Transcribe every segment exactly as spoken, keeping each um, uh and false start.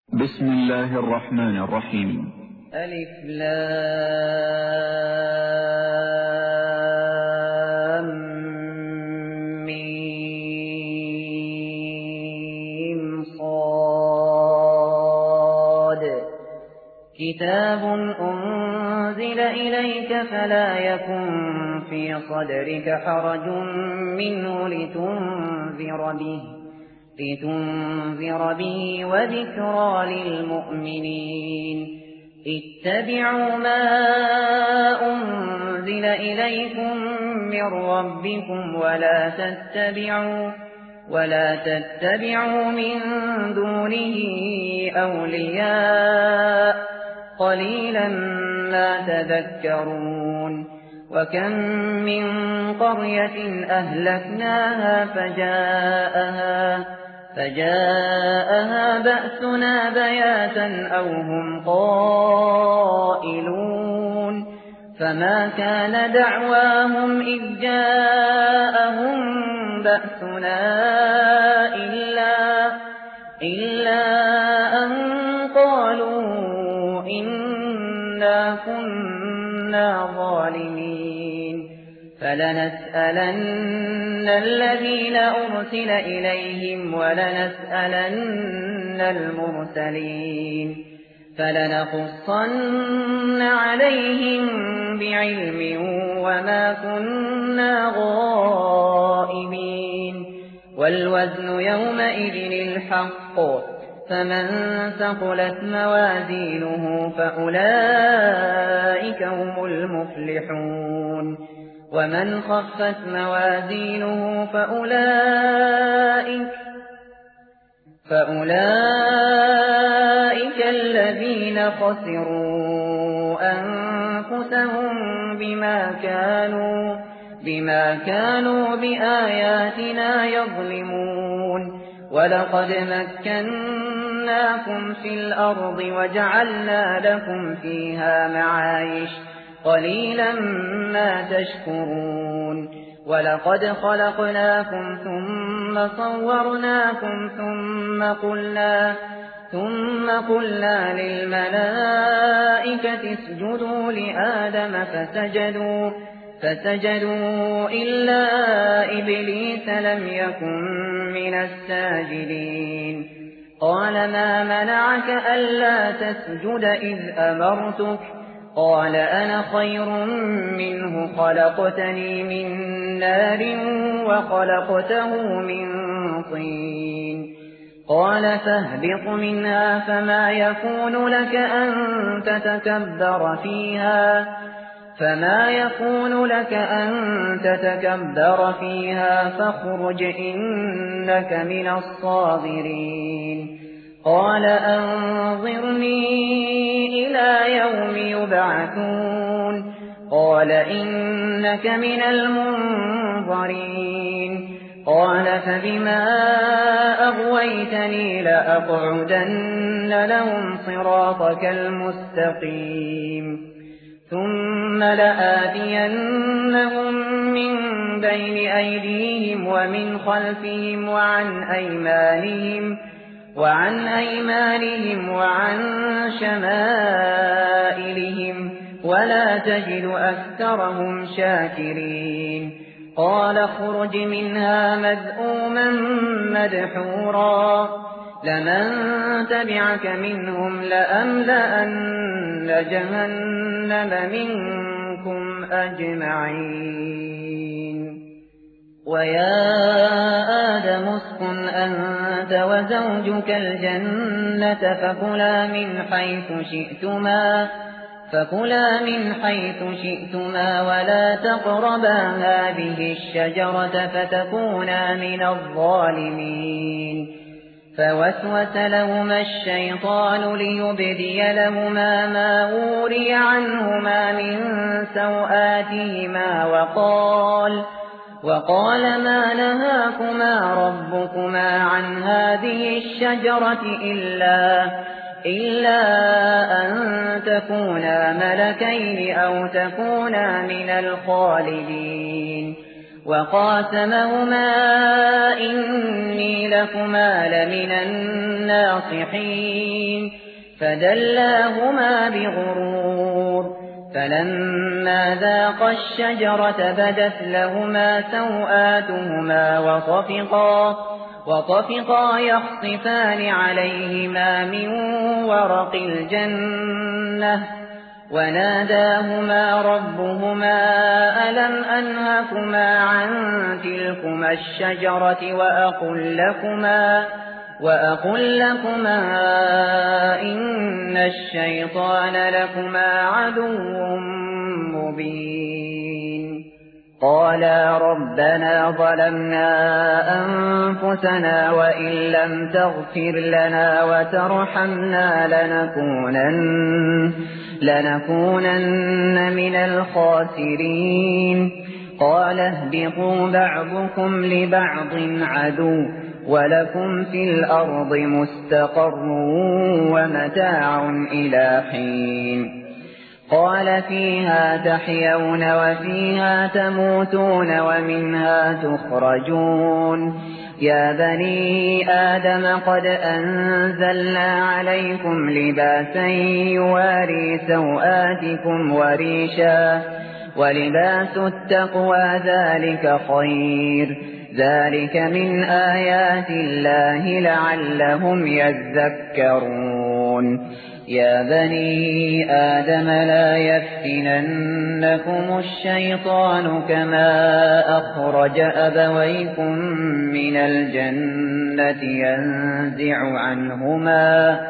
بسم الله الرحمن الرحيم. ألف لام ميم صاد كتاب أنزل إليك فلا يكن في صدرك حرج منه لتنذر به لتنذر به وذكرى للمؤمنين. اتبعوا ما أنزل إليكم من ربكم ولا تتبعوا ولا تتبعوا من دونه أولياء قليلا ما تذكرون. وكم من قرية أهلكناها فجاءها فجاءها بأسنا بياتا أو هم قائلون. فما كان دعواهم إذ جاءهم بأسنا إلا, إلا أن قالوا إنا كنا ظالمين. فلنسألن الذين أرسل إليهم ولنسألن المرسلين فلنقصن عليهم بعلم وما كنا غائبين. والوزن يومئذ الحق فمن ثقلت موازينه فأولئك هم المفلحون. ومن خفت موازينه فأولئك, فأولئك الذين خسروا أنفسهم بما كانوا, بما كانوا بآياتنا يظلمون. ولقد مكناكم في الأرض وجعلنا لكم فيها معايش قليلا ما تشكرون. ولقد خلقناكم ثم صورناكم ثم قلنا, ثم قلنا للملائكة اسجدوا لآدم فسجدوا, فسجدوا إلا إبليس لم يكن من الساجدين. قال ما منعك ألا تسجد إذ أمرتك؟ قال أنا خير منه خلقتني من نار وخلقته من طين. قال فاهبط منها فما يكون لك أن تتكبر فيها فما يكون لك أن تتكبر فيها فاخرج إنك من الصاغرين. قال أنظرني إلى يوم يبعثون. قال إنك من المنظرين. قال فبما أغويتني لأقعدن لهم صراطك المستقيم ثم لآتينهم من بين أيديهم ومن خلفهم وعن أيمانهم وعن أيمانهم وعن شمائلهم ولا تجد أكثرهم شاكرين. قال اخرج منها مذءوما مدحورا لمن تبعك منهم لأملأن جهنم منكم أجمعين. ويا آدم اسكن أنت وزوجك الجنة فكلا من حيث شئتما فكلا من حيث شئتما ولا تقربا هذه الشجرة فتكونا من الظالمين. فوسوس لهما الشيطان ليبدي لهما ما وري عنهما من سوآتهما وقال وقال ما نهاكما ربكما عن هذه الشجرة إلا, إلا أن تكونا ملكين أو تكونا من الخالدين. وقاسمهما إني لكما لمن الناصحين فدلاهما بغرور فلما ذاقا الشجرة بدت لهما سوآتهما وطفقا, وطفقا يخصفان عليهما من ورق الجنة وناداهما ربهما ألم أنهكما عن تلكما الشجرة وأقل لكما, وأقل لكما إن الشيطان لكما عدو مبين قالا ربنا ظلمنا أنفسنا وإن لم تغفر لنا وترحمنا لنكونن, لنكونن من الخاسرين قال اهبطوا بعضكم لبعض عدو ولكم في الأرض مستقر ومتاع إلى حين قال فيها تحيون وفيها تموتون ومنها تخرجون يا بني آدم قد أنزلنا عليكم لباسا يواري سوآتكم وريشا ولباس التقوى ذلك خير ذلك من آيات الله لعلهم يذكرون يا بني آدم لا يفتننكم الشيطان كما أخرج أبويكم من الجنة ينزع عنهما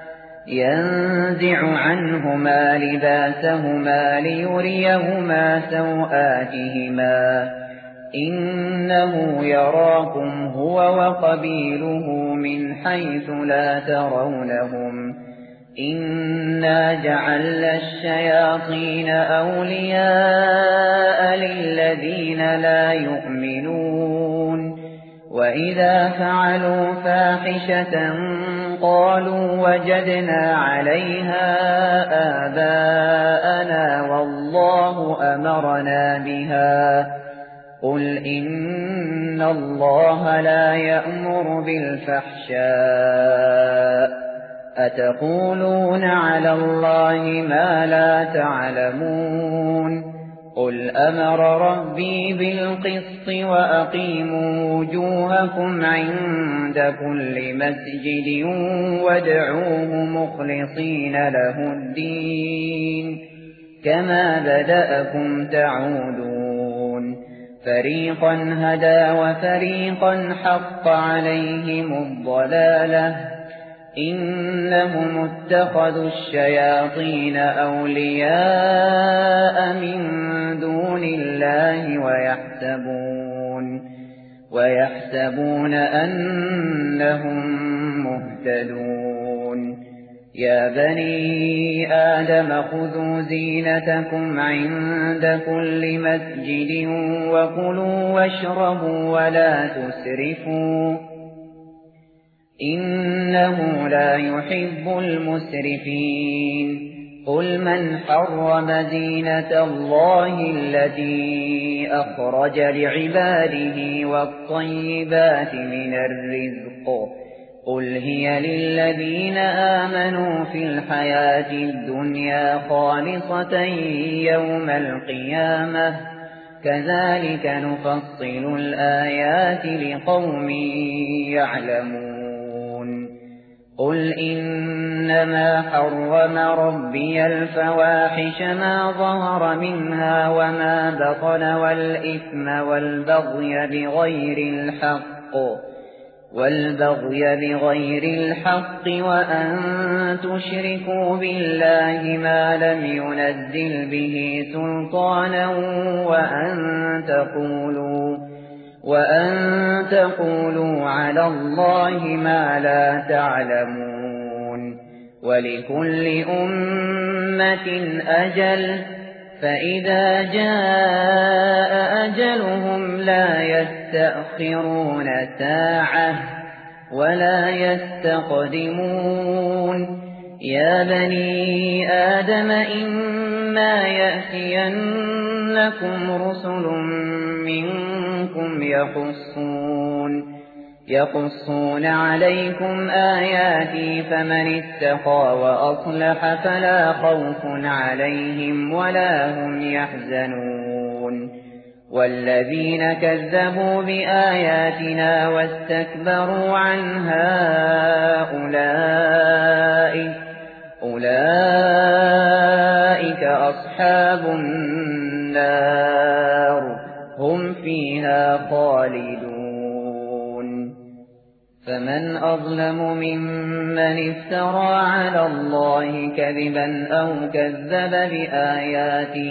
ينزع عنهما لباسهما ليريهما سوآتهما إنه يراكم هو وقبيله من حيث لا ترونهم إنا جعلنا الشياطين أولياء للذين لا يؤمنون وإذا فعلوا فاحشة قالوا وجدنا عليها آباءنا والله أمرنا بها قل إن الله لا يأمر بالفحشاء أتقولون على الله ما لا تعلمون قل أمر ربي بالقسط وأقيموا وجوهكم عند كل مسجد وادعوه مخلصين له الدين كما بدأكم تعودون فريقا هدى وفريقا حق عليهم الضلالة إنهم اتخذوا الشياطين أولياء من دون الله ويحسبون, ويحسبون أنهم مهتدون يا بني آدم خذوا زينتكم عند كل مسجد وكلوا واشربوا ولا تسرفوا إنه لا يحب المسرفين قل من حرم زينة الله التي أخرج لعباده والطيبات من الرزق قل هي للذين آمنوا في الحياة الدنيا خالصة يوم القيامة كذلك نفصل الآيات لقوم يعلمون قل إنما حرم ربي الفواحش ما ظهر منها وما بطن والإثم والبغي بغير الحق والبغي بغير الحق وأن تشركوا بالله ما لم ينزل به سلطانا وأن تقولوا وأن تقولوا على الله ما لا تعلمون ولكل أمة أجل فإذا جاء أجلهم لا يستأخرون ساعة ولا يستقدمون يا بني آدم إما يأتينكم رسل منكم هم يقصون يقصون عليكم آياتي فمن اتقى وأصلح فلا خوف عليهم ولا هم يحزنون والذين كذبوا بآياتنا واستكبروا عنها أولئك أولئك أصحاب النار هم فيها خالدون فمن أظلم ممن افترى على الله كذبا أو كذب بآياته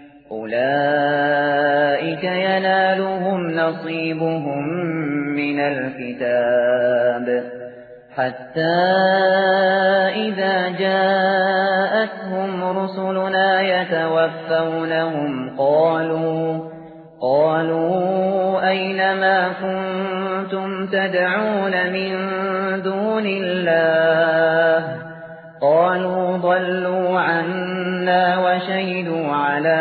أولئك ينالهم نصيبهم من الكتاب حتى إذا جاءتهم رسلنا يتوفونهم قالوا قالوا أين ما كنتم تدعون من دون الله قالوا ضلوا عنا وشهدوا على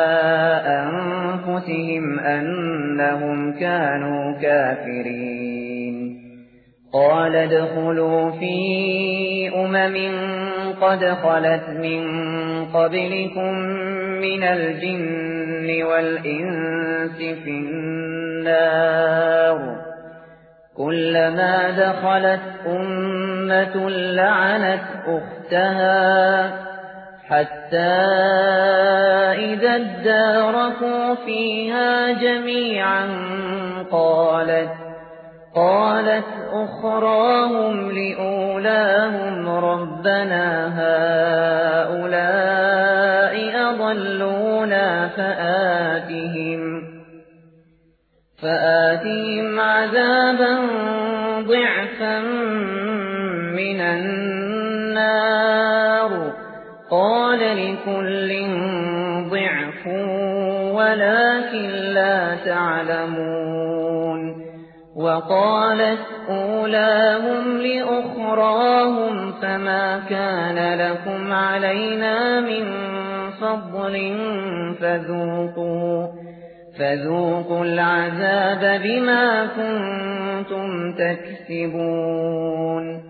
أنفسهم أنهم كانوا كافرين قال ادخلوا في أمم قد خلت من قبلكم من الجن والإنس في النار كلما دخلت أمة لعنت أختها حتى إذا اداركوا فيها جميعا قالت قالت أخراهم لأولاهم ربنا هؤلاء أضلونا فآتهم فآتهم عذابا ضعفا من النار قال لكل ضعف ولكن لا تعلمون وقالت أولاهم لأخراهم فما كان لكم علينا من فضل فذوقوا فذوقوا العذاب بما كنتم تكسبون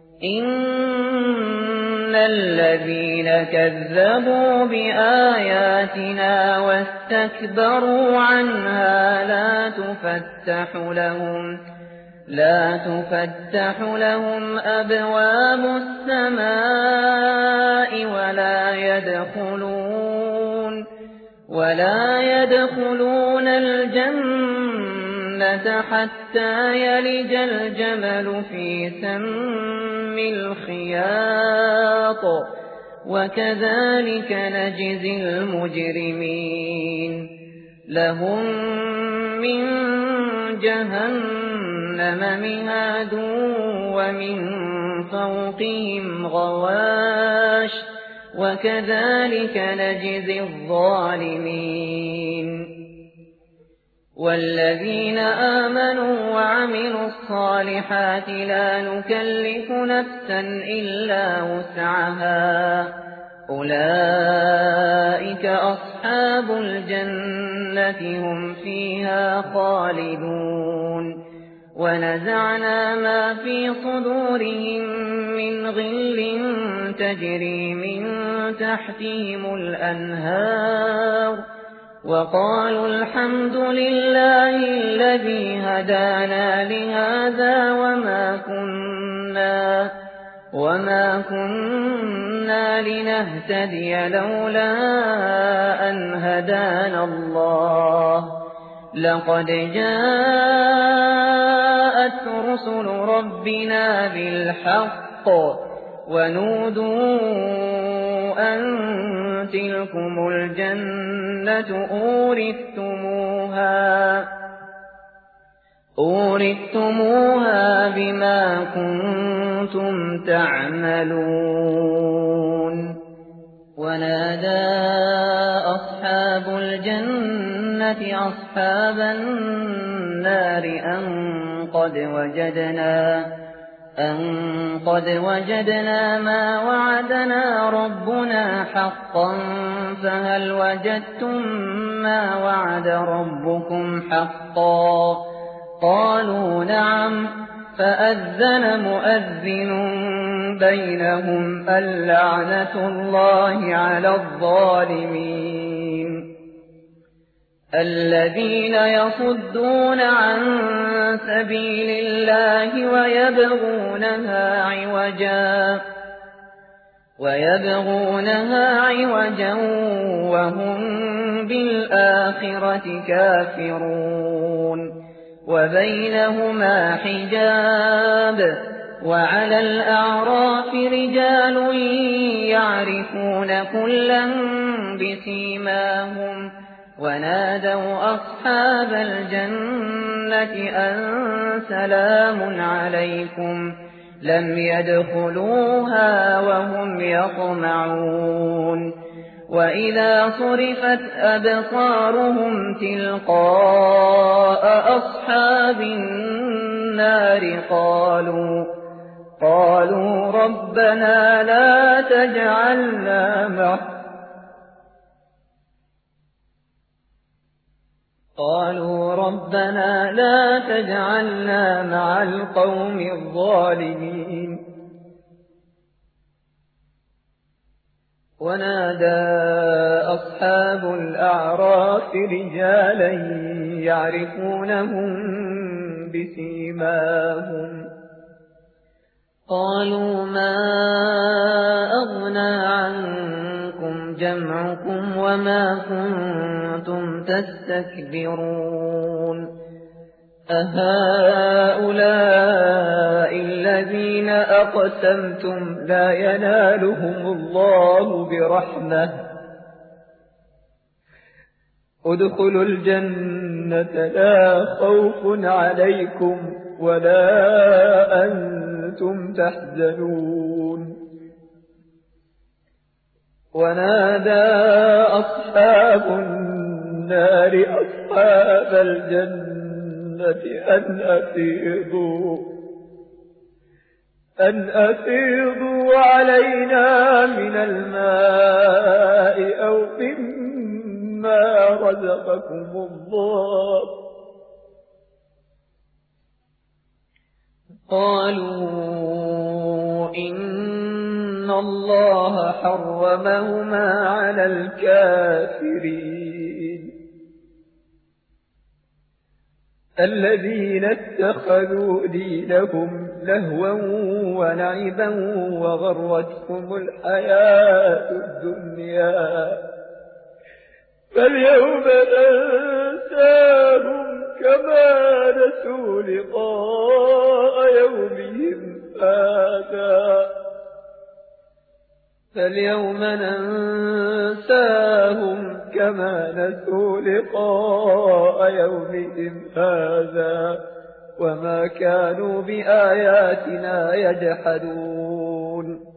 إن الذين كذبوا بآياتنا واستكبروا عنها لا تفتح لهم لا تفتح لهم أبواب السماء ولا يدخلون ولا يدخلون الجنة حتى يلج الجمل في سم الخياط وكذلك نجزي المجرمين لهم من جهنم مهاد ومن فوقهم غواش وكذلك نجزي الظالمين والذين آمنوا وعملوا الصالحات لا نكلف نفسا إلا وسعها أولئك أصحاب الجنة هم فيها خالدون ونزعنا ما في صدورهم من غل تجري من تحتهم الأنهار وقالوا الحمد لله الذي هدانا لهذا وما كنا وما كنا لنهتدي لولا أن هدانا الله لقد جاءت رسل ربنا بالحق ونودوا أن تلكم الجنة أورثتموها أورثتموها بما كنتم تعملون ونادى أصحاب الجنة أصحاب النار أن قد وجدنا أن قد وجدنا ما وعدنا ربنا حقا فهل وجدتم ما وعد ربكم حقا قالوا نعم فأذن مؤذن بينهم اللعنة الله على الظالمين الذين يصدون عن سبيل الله ويبغونها عوجا ويبغونها عوجا وهم بالآخرة كافرون وبينهما حجاب وعلى الأعراف رجال يعرفون كلا بسيماهم ونادوا أصحاب الجنة أن سلام عليكم لم يدخلوها وهم يطمعون وإذا صرفت أبصارهم تلقاء أصحاب النار قالوا قالوا ربنا لا تجعلنا مع قالوا ربنا لا تجعلنا مع القوم الظالمين ونادى أصحاب الأعراف رجالا يعرفونهم بسيماهم قالوا ما أغنى عنكم جمعكم وما كنتم تستكبرون أهؤلاء الذين أقسمتم لا ينالهم الله برحمة ادخلوا الجنة لا خوف عليكم ولا أنتم تحزنون ونادى أصحاب النار أصحاب الجنة أن أفيضوا أن أفيضوا علينا من الماء أو مما رزقكم الله قالوا إن الله حرمهما على الكافرين الذين اتخذوا دينهم لهوا ولعبا وغرتهم الحياة الدنيا فاليوم ننساهم كما نسوا لقاء يومهم هذا فاليوم ننساهم كما نسوا لقاء يومهم هذا وما كانوا بآياتنا يجحدون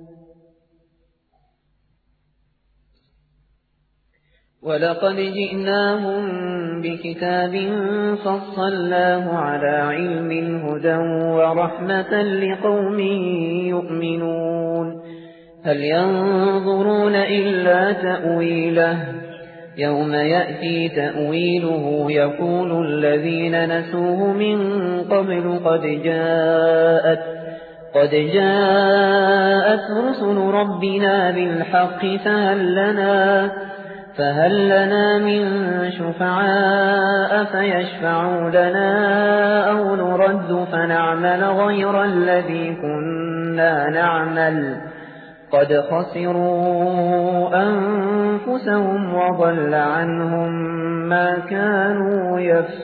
ولقد جئناهم بكتاب فصلناه على علم هدى ورحمة لقوم يؤمنون هل ينظرون إلا تأويله يوم يأتي تأويله يقول الذين نسوه من قبل قد جاءت قد جاءت رسل ربنا بالحق فهل لنا فهل لنا من شفعاء فيشفعوا لنا أو نرد فنعمل غير الذي كنا نعمل قد خسروا أنفسهم وضل عنهم ما كانوا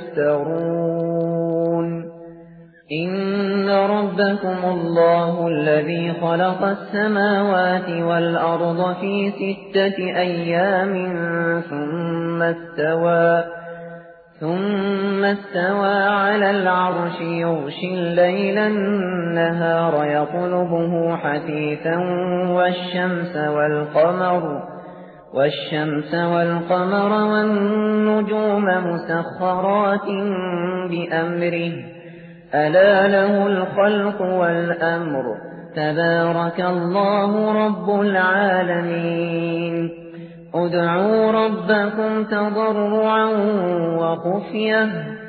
يفترون إن ربكم الله الذي خلق السماوات والأرض في ستة أيام ثم استوى ثم استوى على العرش يغشي الليل النهار يطلبه حثيثا والشمس والقمر والشمس والقمر والنجوم مسخرات بأمره ألا له الخلق والأمر تبارك الله رب العالمين ادعوا ربكم تضرعا وخفية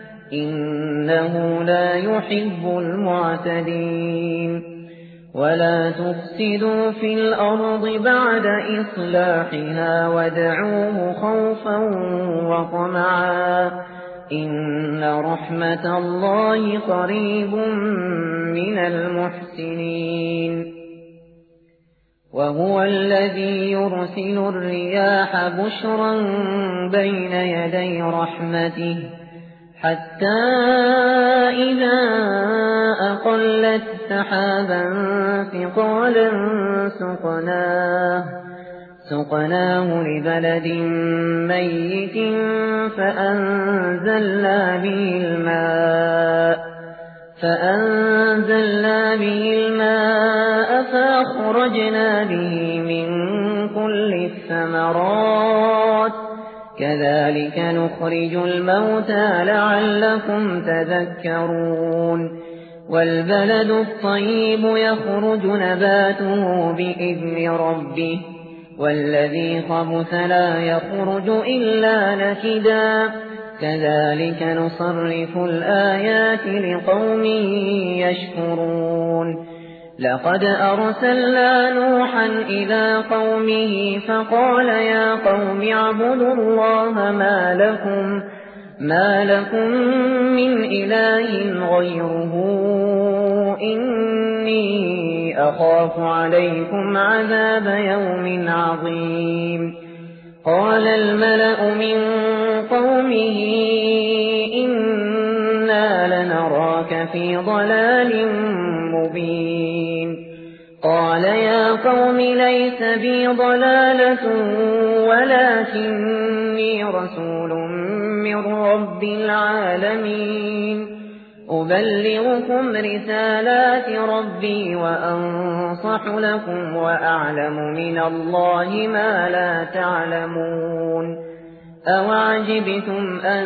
إنه لا يحب المعتدين ولا تفسدوا في الأرض بعد إصلاحها وادعوه خوفا وطمعا إن رحمة الله قريب من المحسنين وهو الذي يرسل الرياح بشرا بين يدي رحمته حتى إذا أقلت سحابا ثقالا سقناه سقناه لبلد ميت فأنزلنا به الماء فأنزلنا به الماء فأخرجنا به من كل الثمرات كذلك نخرج الموتى لعلكم تذكرون والبلد الطيب يخرج نباته بإذن ربه والذي خبث لا يخرج إلا نكدا كذلك نصرف الآيات لقوم يشكرون لقد أرسلنا نوحا إلى قومه فقال يا قوم اعبدوا الله ما لكم ما لكم من إله غيره إني أخاف عليكم عذاب يوم عظيم قال الملأ من قومه إنا لنراك في ضلال مبين قال يا قوم ليس بي ضلالة ولكني رسول من رب العالمين أبلغكم رسالات ربي وأنصح لكم وأعلم من الله ما لا تعلمون أوعجبتم أن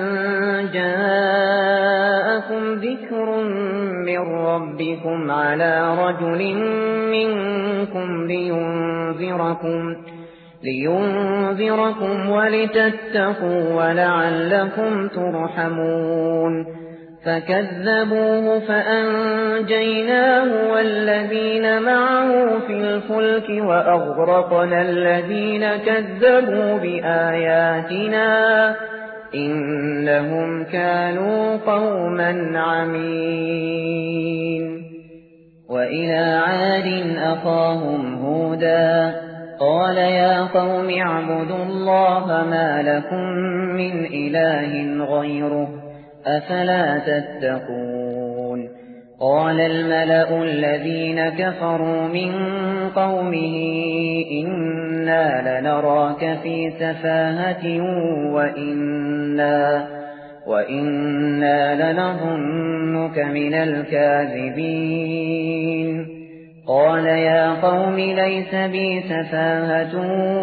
جاءكم ذكر من ربكم على رجل منكم لينذركم لينذركم ولتتقوا ولعلكم ترحمون فكذبوه فأنجيناه والذين معه في الفلك وأغرقنا الذين كذبوا بآياتنا إنهم كانوا قوما عمين وإلى عاد أخاهم هودا قال يا قوم اعبدوا الله ما لكم من إله غيره أفلا تتقون قال الملأ الذين كفروا من قومه إنا لنراك في سفاهة وإنا, وإنا لنظنك من الكاذبين قال يا قوم ليس بي سفاهة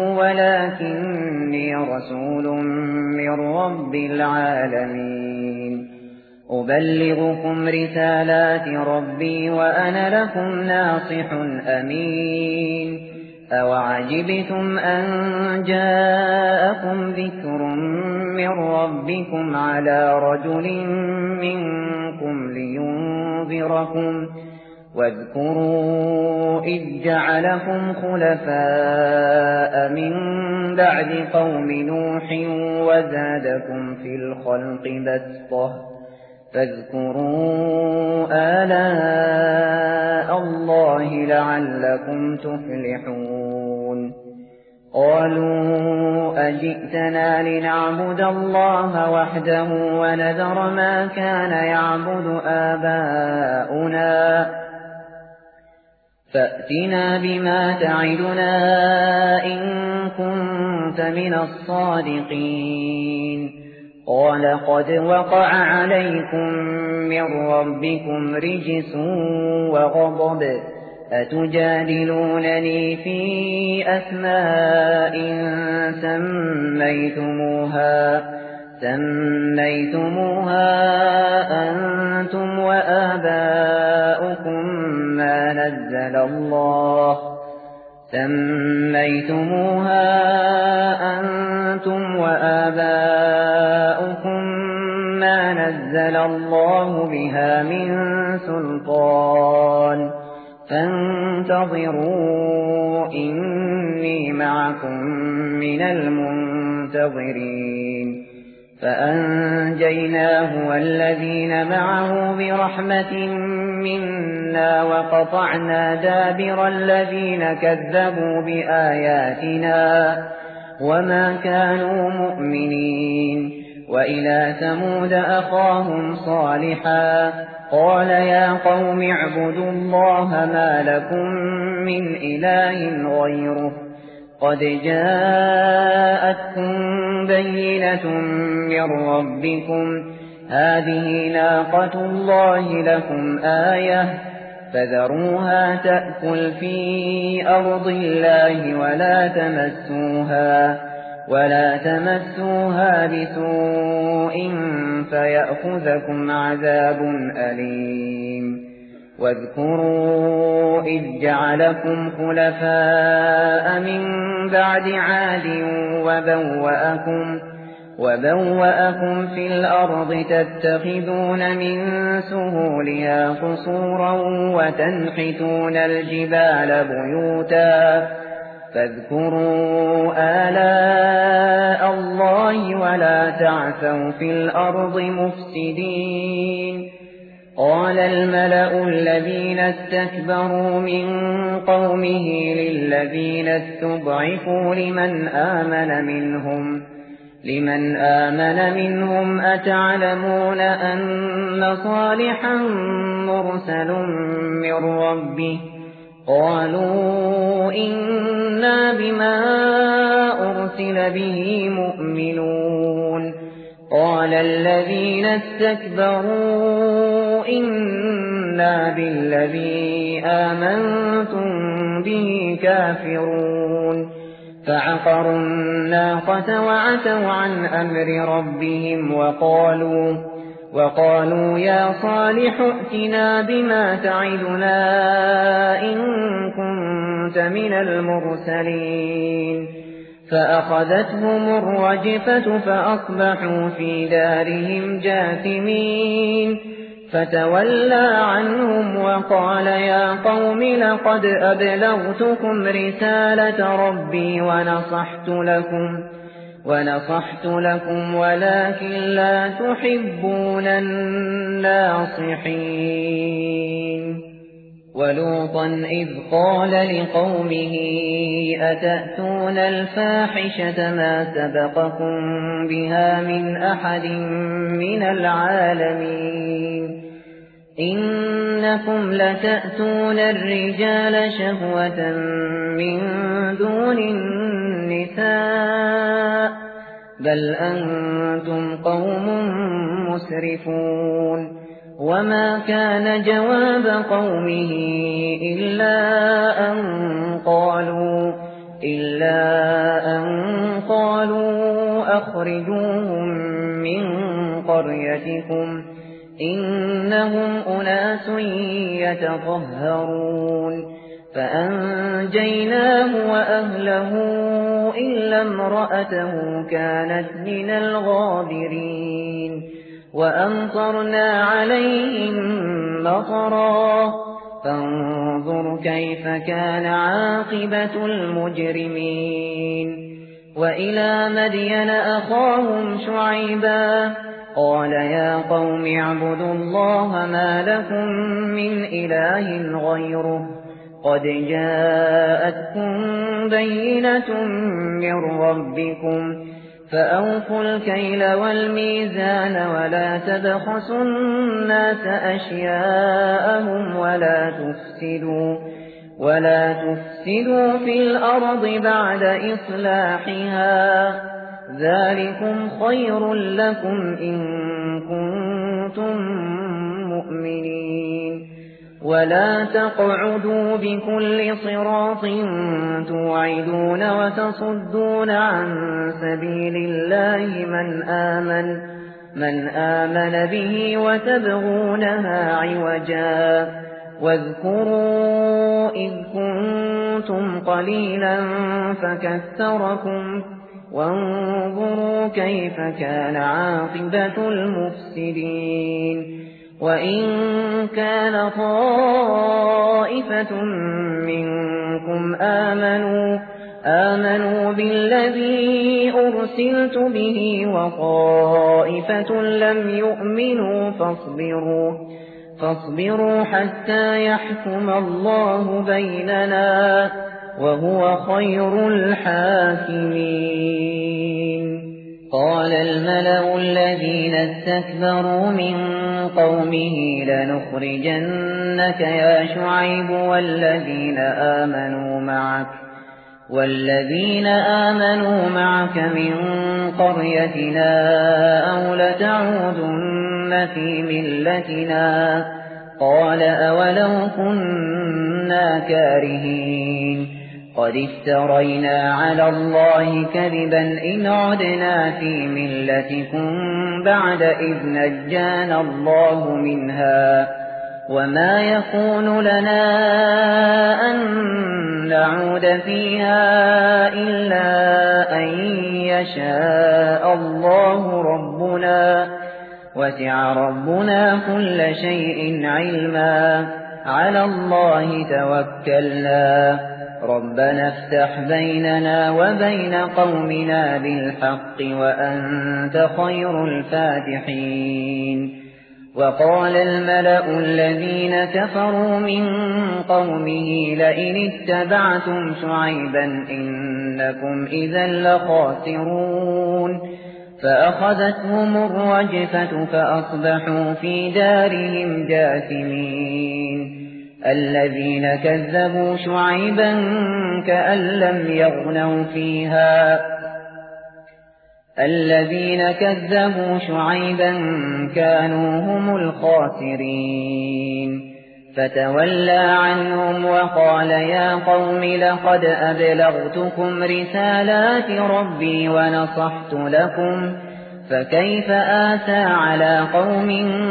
ولكني رسول من رب العالمين أبلغكم رسالات ربي وأنا لكم ناصح أمين أوعجبتم أن جاءكم ذكر من ربكم على رجل منكم لينذركم واذكروا إذ جعلكم خلفاء من بعد قوم نوح وزادكم في الخلق بسطة فاذكروا آلاء الله لعلكم تفلحون قالوا أجئتنا لنعبد الله وحده ونذر ما كان يعبد آباؤنا فأتنا بما تعدنا إن كنت من الصادقين قال قد وقع عليكم من ربكم رجس وغضب أتجادلونني في أسماء سميتموها سميتموها أنتم أنتم وآباؤكم ما نزل الله سميتموها أنتم وآباؤكم ما نزل الله بها من سلطان فانتظروا إني معكم من المنتظرين فأنجيناه والذين معه برحمة منا وقطعنا دابر الذين كذبوا بآياتنا وما كانوا مؤمنين وإلى ثمود أخاهم صالحا قال يا قوم اعبدوا الله ما لكم من إله غيره قد جاءتكم بينة من ربكم هذه ناقة الله لكم آية فذروها تأكل في أرض الله ولا تمسوها ولا تمسوها بسوء فيأخذكم عذاب أليم واذكروا إذ جعلكم خلفاء من بعد عاد وبوأكم وبوأكم في الأرض تتخذون من سهولها قصورا وتنحتون الجبال بيوتا فاذكروا آلاء الله ولا تعثوا في الأرض مفسدين قال الملأ الذين استكبروا من قومه للذين استضعفوا لمن آمن منهم لمن آمن منهم أتعلمون أن صالحا مرسل من ربه قالوا إنا بما أرسل به مؤمنون قال الذين استكبروا إنا بالذي آمنتم به كافرون فعقروا الناقة وعتوا عن أمر ربهم وقالوا وقالوا يا صالح ائتنا بما تعدنا إن كنت من المرسلين فأخذتهم الرجفة فأصبحوا في دارهم جاثمين فتولى عنهم وقال يا قوم لقد أبلغتكم رسالة ربي ونصحت لكم ونصحت لكم ولكن لا تحبون الناصحين ولوطا إذ قال لقومه أتأتون الفاحشة ما سبقكم بها من أحد من العالمين إنكم لتأتون الرجال شهوة من دون النساء بل أنتم قوم مسرفون وما كان جواب قومه إلا أن قالوا إلا أن قالوا أخرجوهم من قريتكم إنهم أناس يتطهرون فأنجيناه وأهله إلا امرأته كانت من الغابرين وأمطرنا عليهم مطرا فانظر كيف كان عاقبة المجرمين وإلى مدين أخاهم شعيبا قال يا قوم اعبدوا الله ما لكم من إله غيره قد جاءتكم بينة من ربكم فأوفوا الكيل والميزان ولا تبخسوا الناس أشياءهم ولا تفسدوا ولا تفسدوا في الأرض بعد إصلاحها ذلكم خير لكم إن كنتم مؤمنين ولا تقعدوا بكل صراط توعدون وتصدون عن سبيل الله من آمن من آمن به وتبغونها عوجا واذكروا إذ كنتم قليلا فكثركم وانظروا كيف كان عاقبة المفسدين وإن كان طائفة منكم آمنوا آمنوا بالذي أرسلت به وطائفة لم يؤمنوا فاصبروا فاصبروا حتى يحكم الله بيننا وهو خير الحاكمين قال الملأ الذين استكبروا من قومه لنخرجنك يا شعيب والذين آمنوا معك والذين آمنوا معك من قريتنا أو لتعودن في ملتنا قال أولو كنا كارهين قد افترينا على الله كذبا إن عدنا في ملتكم بعد إذ نجانا الله منها وما يكون لنا أن نعود فيها إلا أن يشاء الله ربنا وسع ربنا كل شيء علما على الله توكلنا ربنا افتح بيننا وبين قومنا بالحق وأنت خير الفاتحين وقال الملأ الذين كفروا من قومه لئن اتبعتم شعيبا إنكم إذا لخاسرون فأخذتهم الرجفة فأصبحوا في دارهم جاثمين الذين كذبوا شعيبا كأن لم يغنوا فيها الذين كذبوا شعيبا كانوا هم الخاسرين فتولى عنهم وقال يا قوم لقد أبلغتكم رسالات ربي ونصحت لكم فكيف آسى على قوم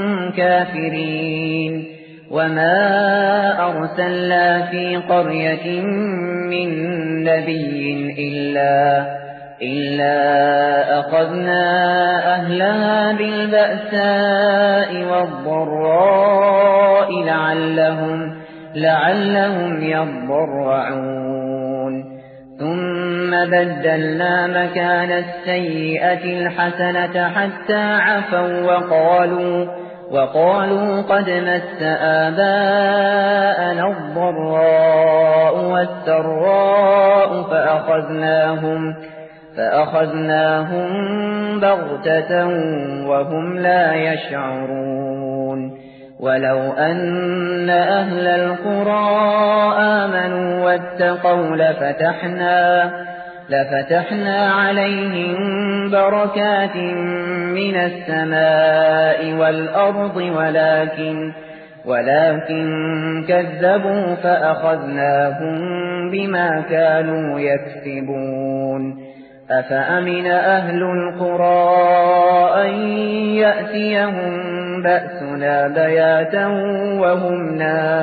كافرين وما أرسلنا في قرية من نبي إلا إلا أخذنا أهلها بالبأساء والضراء لعلهم لعلهم يضرعون ثم بدلنا مكان السيئة الحسنة حتى عفوا وقالوا وقالوا قد مس آباءنا الضراء والسراء فأخذناهم فأخذناهم بغتة وهم لا يشعرون ولو أن أهل القرى آمنوا واتقوا لفتحنا لفتحنا عليهم بركات من السماء والأرض ولكن ولكن كذبوا فأخذناهم بما كانوا يكسبون أفأمن أهل القرى أن يأتيهم بأسنا بياتا وهم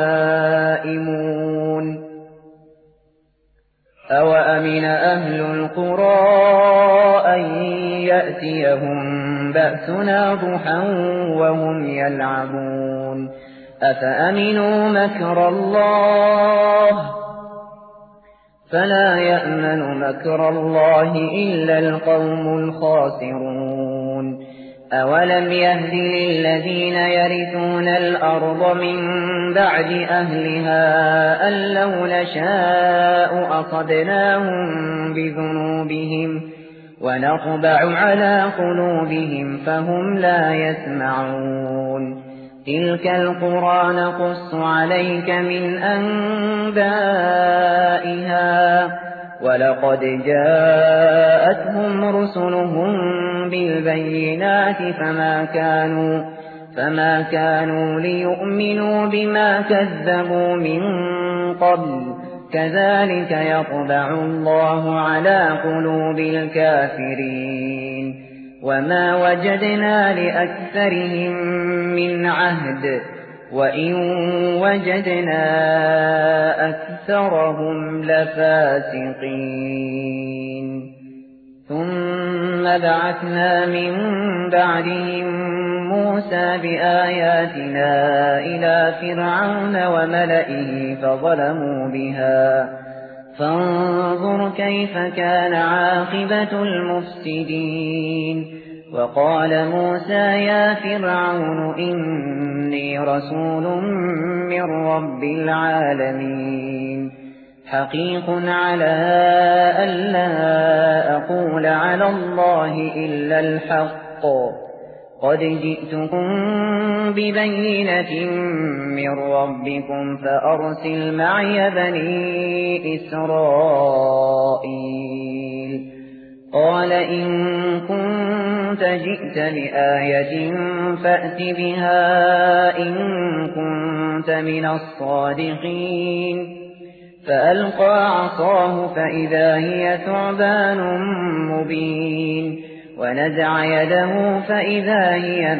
نائمون أوأمن أهل القرى أن يأتيهم بأسنا ضحى وهم يلعبون أفأمنوا مكر الله فلا يأمن مكر الله إلا القوم الخاسرون أولم يهد للذين يرثون الأرض من بعد أهلها أن لو نشاء أصبناهم بذنوبهم ونطبع على قلوبهم فهم لا يسمعون تلك القرى نقص عليك من أنبائها ولقد جاءتهم رسلهم بالبينات فما كانوا فما كانوا ليؤمنوا بما كذبوا من قبل كذلك يطبع الله على قلوب الكافرين وما وجدنا لأكثرهم من عهد وإن وجدنا أكثرهم لفاسقين ثم بعثنا من بعدهم موسى بآياتنا إلى فرعون وملئه فظلموا بها فانظر كيف كان عاقبة المفسدين وقال موسى يا فرعون إني رسول من رب العالمين حقيق على ألا أقول على الله إلا الحق قد جئتكم ببينة من ربكم فأرسل معي بني إسرائيل قال إن كنت جئت بآية فأت بها إن كنت من الصادقين فألقى عصاه فإذا هي ثعبان مبين ونزع يده فإذا هي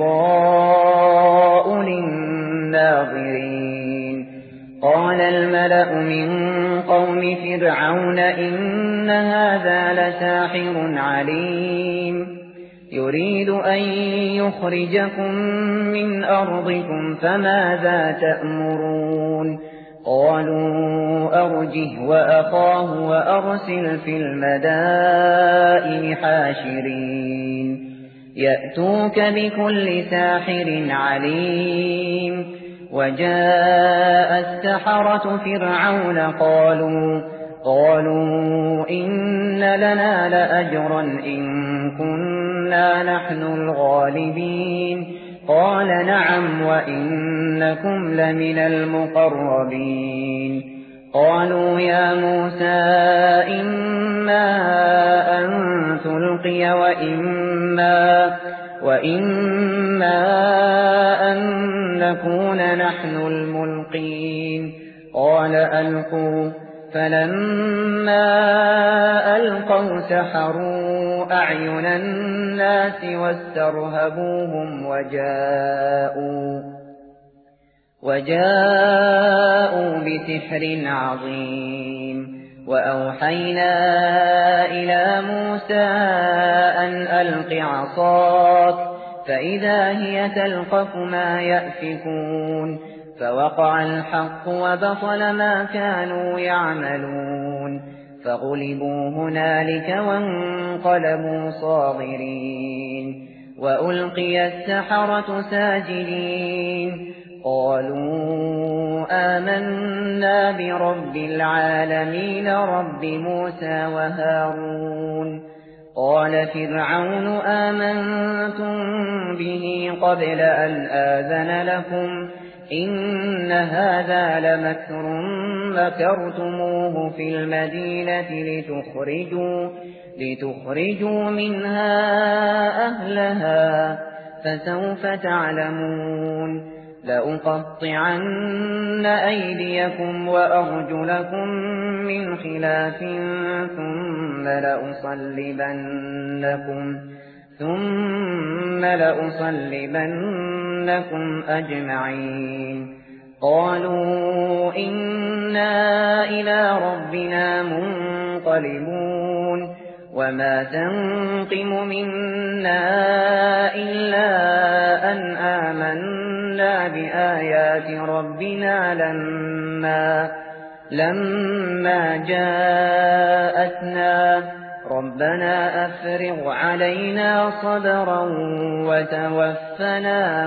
بيضاء للناظرين قال الملأ من قوم فرعون إن هذا لساحر عليم يريد أن يخرجكم من أرضكم فماذا تأمرون قالوا أرجه وأخاه وأرسل في المدائن حاشرين يأتوك بكل ساحر عليم وجاء السحرة فرعون قالوا قالوا إن لنا لأجرا إن كنا نحن الغالبين قال نعم وإنكم لمن المقربين قالوا يا موسى إما أن تلقي وإما, وإما أن نكون نحن الملقين قال ألقوا فلما ألقوا سحروا أعين الناس واسترهبوهم وجاءوا وجاءوا بسحر عظيم وأوحينا إلى موسى أن ألق عصاك فإذا هي تلقف ما يأفكون فوقع الحق وبطل ما كانوا يعملون فغلبوا هنالك وانقلبوا صاغرين وألقي السحرة ساجدين قالوا آمنا برب العالمين رب موسى وهارون قال فرعون آمنتم به قبل أن آذن لكم إن هذا لمكر مكرتموه في المدينة لتخرجوا, لتخرجوا منها أهلها فسوف تعلمون لأقطعن أيديكم وأرجلكم من خلاف ثم لأصلبنكم ثم لأصلبنكم أجمعين قالوا إنا إلى ربنا منقلبون وما تنقم منا إلا أن آمنا بآيات ربنا لما لما جاءتنا ربنا أفرغ علينا صبرا وتوفنا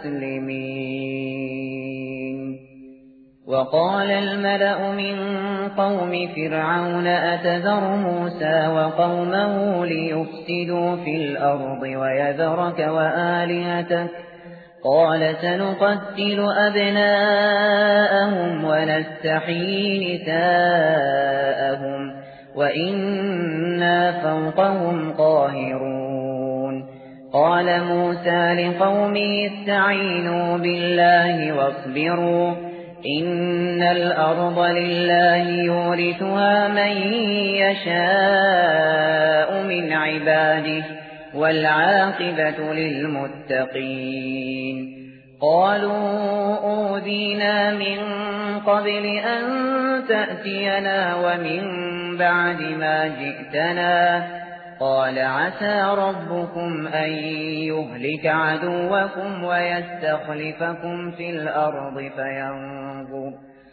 مسلمين وقال الملأ من قوم فرعون أتذر موسى وقومه ليفسدوا في الأرض ويذرك وآلهتك قال سنقتل أبناءهم ونستحيي نساءهم وإنا فوقهم قاهرون قال موسى لقومه استعينوا بالله واصبروا إن الأرض لله يورثها من يشاء من عباده والعاقبة للمتقين. قالوا أوذينا من قبل أن تأتينا ومن بعد ما جئتنا. قال عسى ربكم أن يهلك عدوكم ويستخلفكم في الأرض فينظر,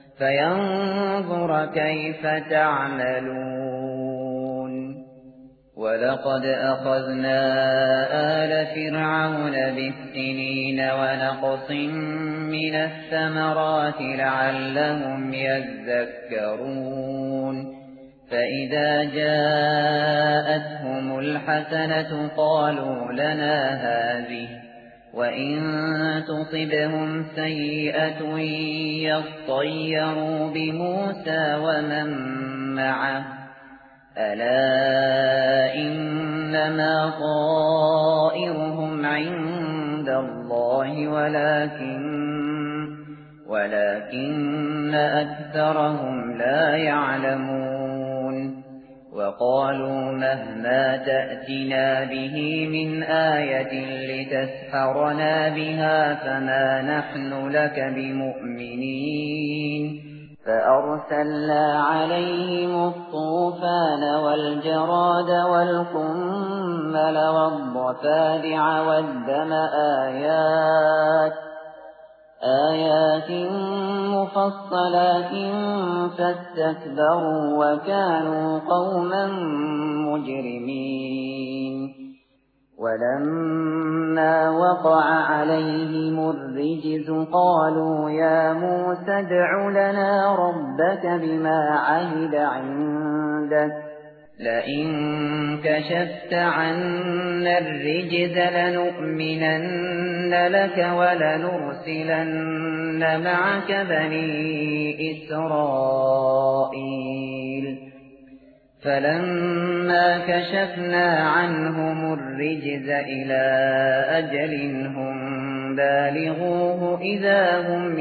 فينظر كيف تعملون. ولقد أخذنا آل فرعون بالسنين ونقص من الثمرات لعلهم يذكرون. فإذا جاءتهم الحسنة قالوا لنا هذه، وإن تصبهم سيئة يطيروا بموسى ومن معه، ألا إنما طائرهم عند الله ولكن ولكن أكثرهم لا يعلمون. وقالوا مهما تأتنا به من آية لتسحرنا بها فما نحن لك بمؤمنين. فأرسلنا عليهم الطوفان والجراد والقمل والضفادع والدم آيات آيات مفصلات فاستكبروا وكانوا قوما مجرمين. ولما وقع عليهم الرجز قالوا يا موسى ادع لنا ربك بما عهد عندك لئن كشفت عنا الرجز لنؤمنن لك ولنرسلن معك بني إسرائيل. فلما كشفنا عنهم الرجز إلى أجل هم بالغوه إذا هم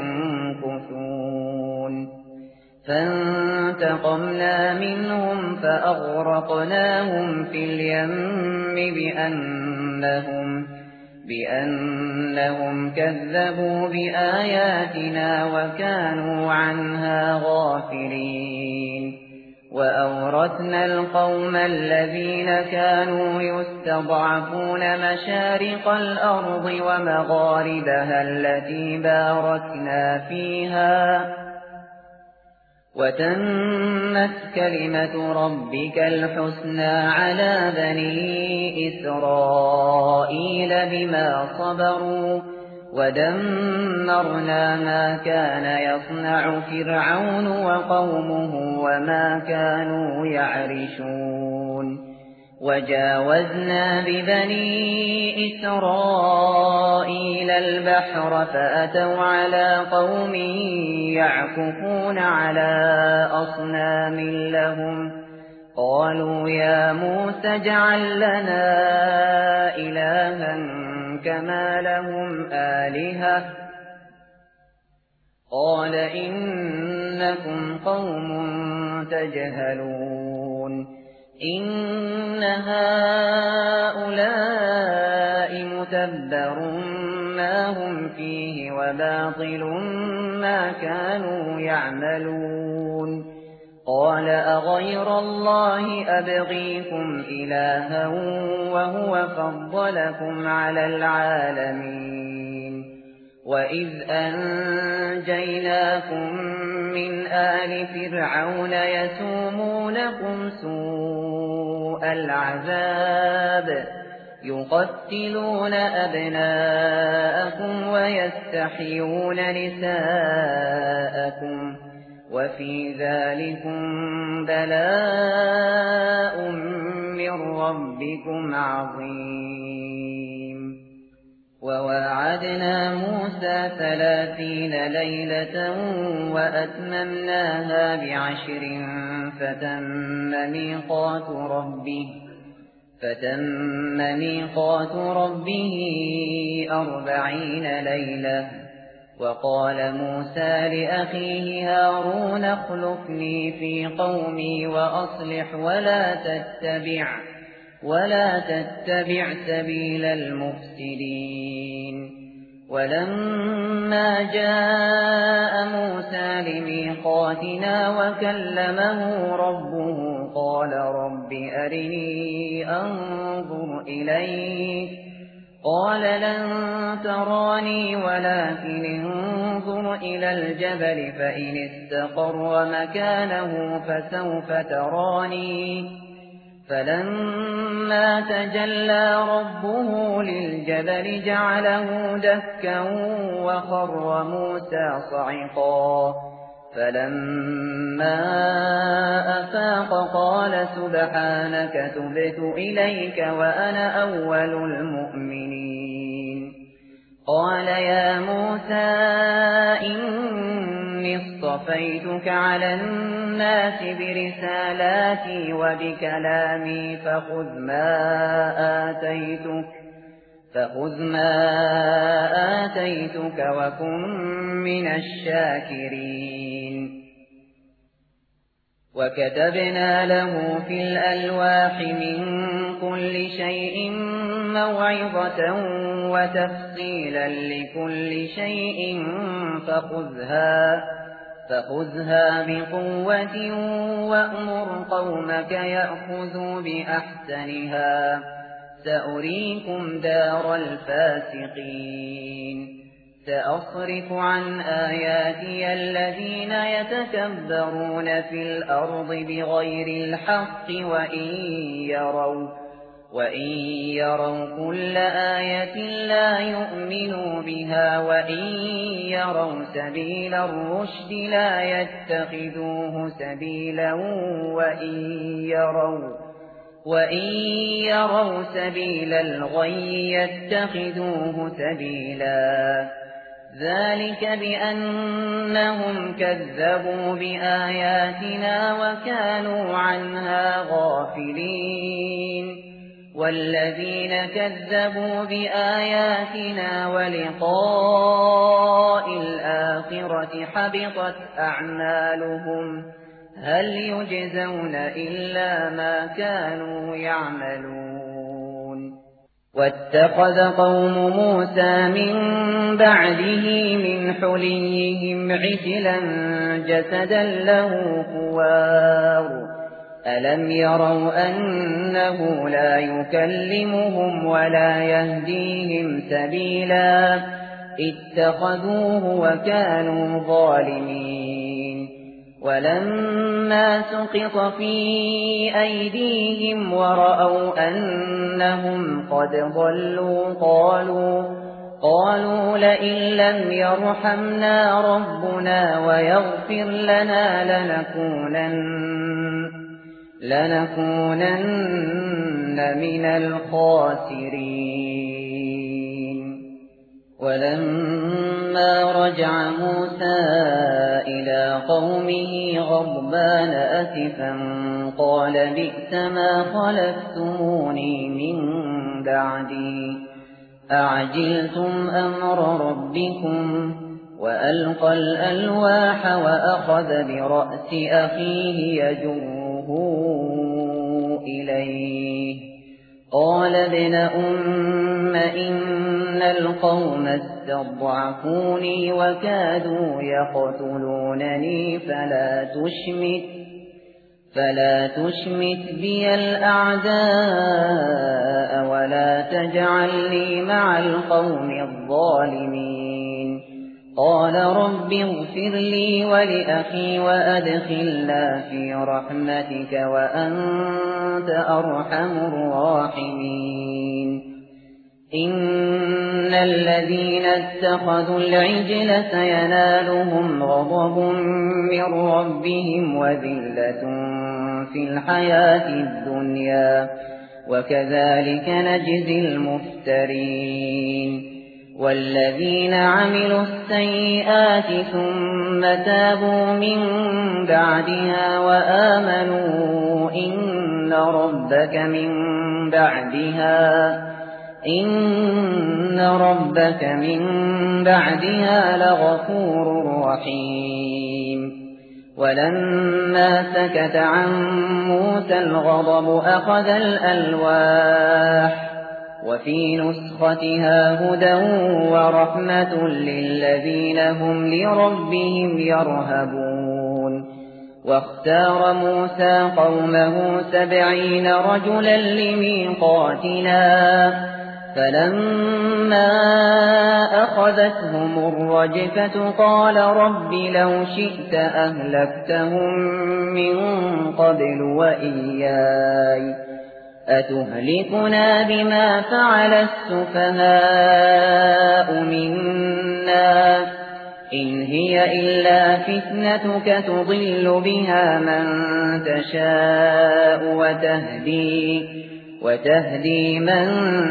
ينكثون. فانتقمنا منهم فأغرقناهم في اليم بأنهم, بأنهم كذبوا بآياتنا وكانوا عنها غافلين. وأورثنا القوم الذين كانوا يستضعفون مشارق الأرض ومغاربها التي باركنا فيها وتمت كلمة ربك الحسنى على بني إسرائيل بما صبروا ودمرنا ما كان يصنع فرعون وقومه وما كانوا يعرشون. وجاوزنا ببني إسرائيل البحر فأتوا على قوم يعكفون على أصنام لهم قالوا يا موسى اجعل لنا إلها كما لهم آلهة قال إنكم قوم تجهلون. إن هؤلاء متبر ما هم فيه وباطل ما كانوا يعملون. قال أغير الله أبغيكم إلها وهو فضلكم على العالمين. وإذ أنجيناكم من آل فرعون يسومونكم سوء العذاب يقتلون أبناءكم ويستحيون نساءكم وفي ذلكم بلاء من ربكم عظيم. وواعدنا موسى ثلاثين ليلة وأتممناها بعشر فتم ميقات ربه فتم ميقات ربه أربعين ليلة. وقال موسى لأخيه هارون اخلفني في قومي وأصلح ولا تتبع ولا تتبع سبيل المفسدين. ولما جاء موسى لميقاتنا وكلمه ربه قال رب أرني أنظر إليك قال لن تراني ولكن انظر إلى الجبل فإن استقر مكانه فسوف تراني. فلما تجلى ربه للجبل جعله دكا وخر موسى صعقا. فلما أفاق قال سبحانك تبت إليك وأنا أول المؤمنين. قال يا موسى إني اصطفيتك على الناس برسالاتي وبكلامي فخذ ما آتيتك فخذ ما آتيتك وكن من الشاكرين. وكتبنا له في الألواح من كل شيء موعظة وتفصيلا لكل شيء فخذها فخذها بقوة وأمر قومك يأخذوا بأحسنها سأريكم دار الفاسقين. سأصرف عن آياتي الذين يتكبرون في الأرض بغير الحق وإن يروا وإن يروا كل آية لا يؤمنوا بها وإن يروا سبيل الرشد لا يتخذوه سبيلا وإن يروا وإن يروا سبيل الغي يتخذوه سبيلا. ذلك بأنهم كذبوا بآياتنا وكانوا عنها غافلين. والذين كذبوا بآياتنا ولقاء الآخرة حبطت أعمالهم هل يجزون إلا ما كانوا يعملون. واتخذ قوم موسى من بعده من حليهم عجلا جسدا له خوار ألم يروا أنه لا يكلمهم ولا يهديهم سبيلا اتخذوه وكانوا ظالمين. ولما سقط في أيديهم ورأوا أنهم قد ضلوا قالوا قالوا لئن لم يرحمنا ربنا ويغفر لنا لنكونن لنكونن من الخاسرين. ولما رجع موسى إلى قومه غضبان أسفا قال بئس ما خلفتموني من بعدي أعجلتم أمر ربكم. وألقى الألواح وأخذ برأس أخيه يجره إليه قال ابن أم إن القوم استضعفوني وكادوا يقتلونني فلا تشمت فلا تشمت بي الأعداء ولا تجعلني مع القوم الظالمين. قال رب اغفر لي ولأخي وأدخلنا في رحمتك وأنت أرحم الراحمين. إن الذين اتخذوا العجل سينالهم غضب من ربهم وذلة في الحياة الدنيا وكذلك نجزي المفترين. والذين عملوا السيئات ثم تابوا من بعدها وآمنوا إن ربك من بعدها إن ربك من بعدها لغفور رحيم. ولما سكت عن موسى الغضب أخذ الألواح وفي نسختها هدى ورحمة للذين هم لربهم يرهبون واختار موسى قومه سبعين رجلا لميقاتنا فلما أخذتهم الرجفة قال رب لو شئت أهلكتهم من قبل وإياي أتهلكنا بما فعل السفهاء منا إن هي إلا فتنتك تضل بها من تشاء وتهدي وتهدي من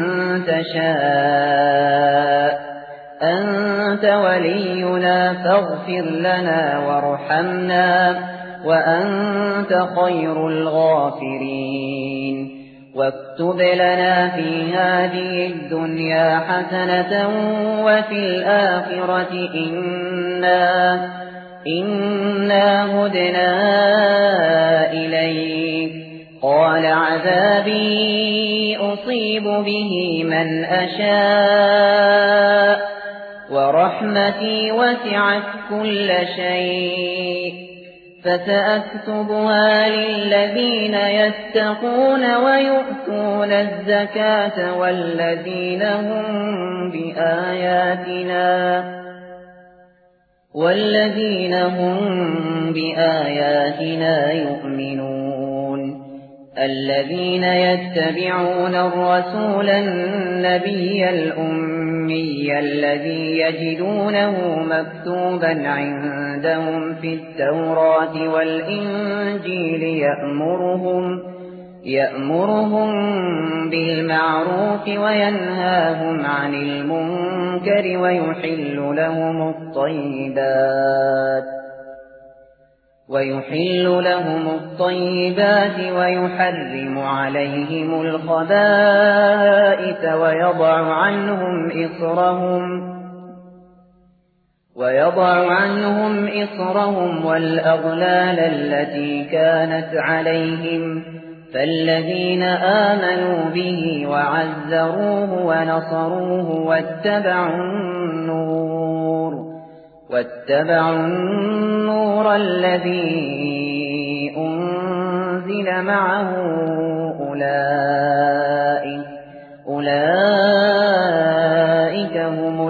تشاء أنت ولينا فاغفر لنا وارحمنا وأنت خير الغافرين واكتب لنا في هذه الدنيا حسنة وفي الآخرة إنا إنا هدنا إليك قال عذابي أصيب به من أشاء ورحمتي وسعت كل شيء فسأكتبها للذين يتقون ويؤتون الزكاة والذين هم بآياتنا والذين هم بآياتنا يؤمنون الذين يتبعون الرسول النبي الأمي الذي يجدونه مكتوبا عندهم في التوراة والإنجيل يأمرهم يأمرهم بالمعروف وينهاهم عن المنكر ويحل لهم الطيبات ويحل لهم الطيبات ويحرم عليهم الخبائث ويضع عنهم إصرهم ويضع عنهم إصرهم والأغلال التي كانت عليهم فالذين آمنوا به وعزروه ونصروه واتبعوا النور واتبعوا النور الذي أنزل معه أولئك أولئك هم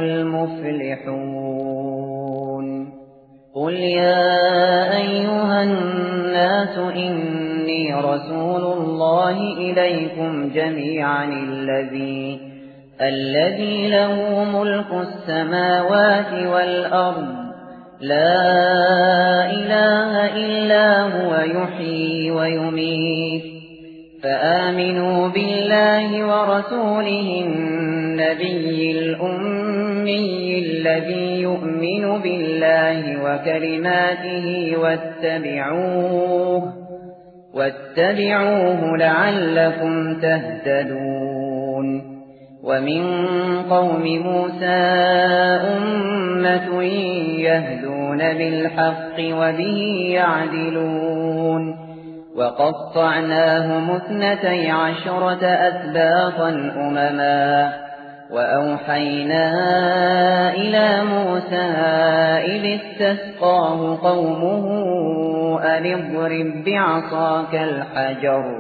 المفلحون قل يا أيها الناس إني رسول الله إليكم جميعا الذي الذي له ملك السماوات والأرض لا إله إلا هو يحيي ويميت فآمنوا بالله ورسوله النبي الأمي الذي يؤمن بالله وكلماته واتبعوه واتبعوه لعلكم تهتدون ومن قوم موسى أمة يهدون بالحق وبه يعدلون وقطعناهم اثنتي عشرة أسباطا أمما وأوحينا إلى موسى إذ استسقاه قومه أن اضرب بعصاك الحجر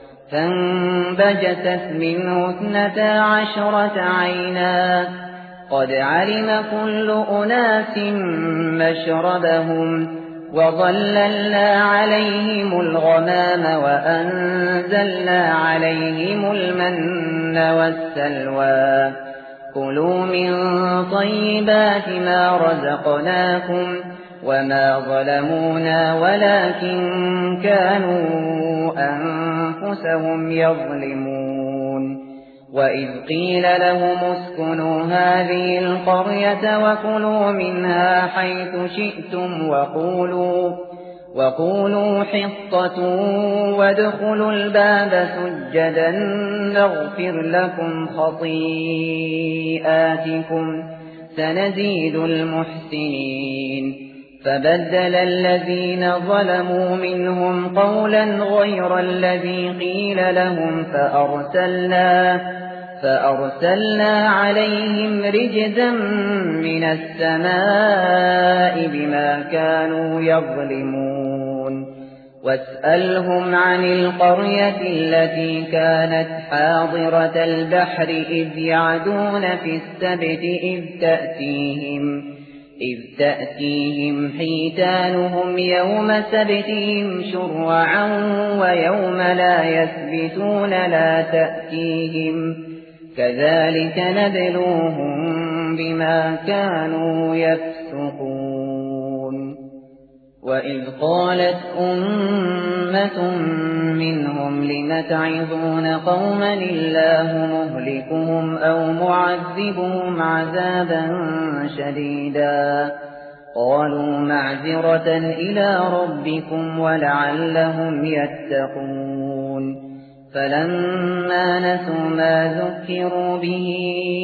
فانبجست منه اثنتا عشرة عينا قد علم كل أناس مشربهم وظللنا عليهم الغمام وأنزلنا عليهم المن والسلوى كلوا من طيبات ما رزقناكم وما ظلمونا ولكن كانوا أنفسهم يظلمون وإذ قيل لهم اسكنوا هذه القرية وكلوا منها حيث شئتم وقولوا وقولوا حطة وادخلوا الباب سجدا نغفر لكم خطيئاتكم سنزيد المحسنين فبدل الذين ظلموا منهم قولا غير الذي قيل لهم فأرسلنا, فأرسلنا عليهم رجزا من السماء بما كانوا يظلمون واسألهم عن القرية التي كانت حاضرة البحر إذ يعدون في السبت إذ تأتيهم إذ تأتيهم حيتانهم يوم سبتهم شرعا ويوم لا يسبتون لا تأتيهم كذلك نبلوهم بما كانوا يفسقون وإذ قالت أمة منهم لم تعظون قوما الله مهلكهم أو معذبهم عذابا شديدا قالوا معذرة إلى ربكم ولعلهم يتقون فلما نسوا ما ذكروا به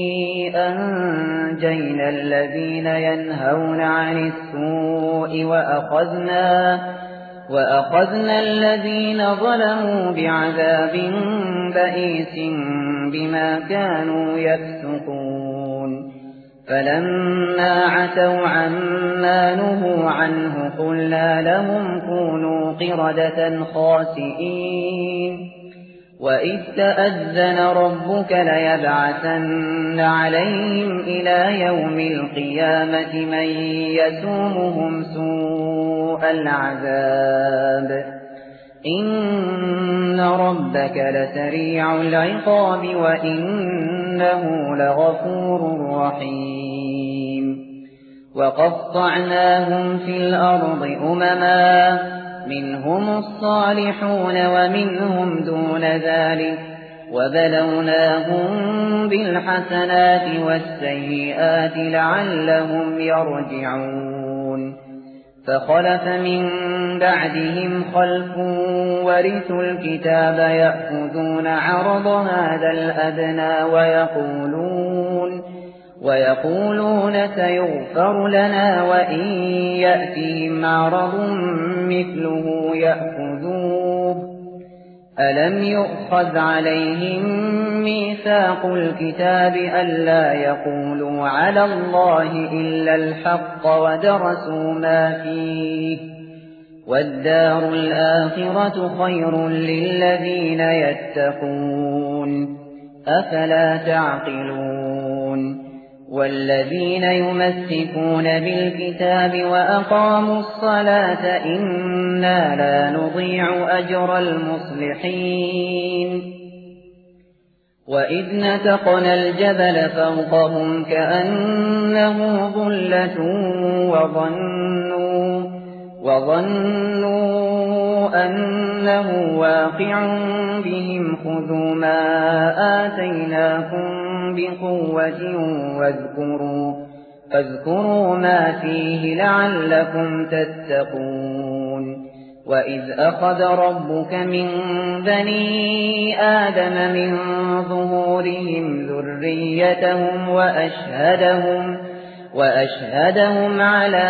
أنجينا الذين ينهون عن السوء وأخذنا, وأخذنا الذين ظلموا بعذاب بئيس بما كانوا يفسقون فلما عتوا عما نهوا عنه قلنا لهم كونوا قردة خاسئين وإذ تأذن ربك ليبعثن عليهم إلى يوم القيامة من يسومهم سوء العذاب إن ربك لسريع العقاب وإنه لغفور رحيم وقطعناهم في الأرض أمما منهم الصالحون ومنهم دون ذلك وبلوناهم بالحسنات والسيئات لعلهم يرجعون فخلف من بعدهم خلف ورثوا الكتاب يأخذون عرض هذا الأدنى ويقولون ويقولون سيغفر لنا وإن يأتهم عرض مثله يأخذوه ألم يؤخذ عليهم ميثاق الكتاب ألا يقولوا على الله إلا الحق ودرسوا ما فيه والدار الآخرة خير للذين يتقون أفلا تعقلون والذين يمسكون بالكتاب وأقاموا الصلاة إنا لا نضيع أجر المصلحين وإذ نتقنا الجبل فوقهم كأنه ظلة وظنوا, وظنوا أنه واقع بهم خذوا ما آتيناكم بقوة واذكروا, فاذكروا ما فيه لعلكم تتقون وإذ أخذ ربك من بني آدم من ظهورهم ذريتهم وأشهدهم, وأشهدهم على